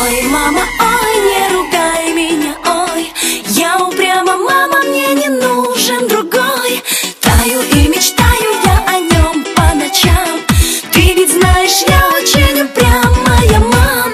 Ой, мама, ой, не ругай меня, ой, я упряма, мама, мне не нужен другой. Таю и мечтаю я о нем по ночам. Ты ведь знаешь, я очень упрямая, мам.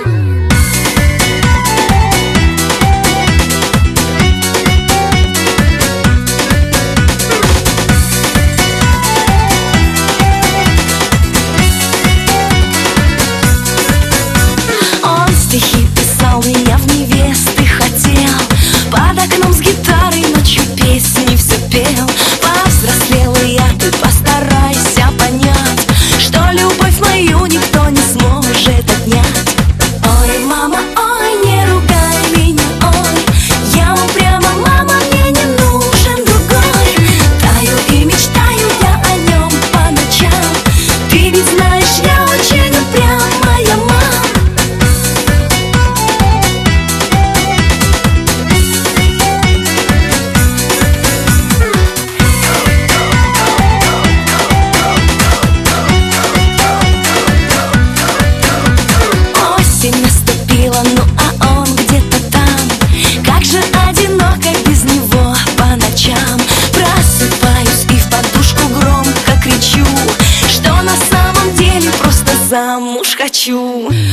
Он стихи писал, меня в невесты хотел, под окном с гитарой ночью песни все пел. Повзрослел и я, ты постарайся понять, что любовь мою никто не сможет отнять. Ой, мама, ой, не ругай меня, ой, я упряма, мама, мне не нужен другой. Таю и мечтаю я о нем по ночам. Ты ведь знаешь, я очень упрямая, мама. Осень наступила, ну а он где-то там. Как же одиноко без него по ночам. Просыпаюсь и в подушку громко кричу, что на самом деле просто замуж хочу.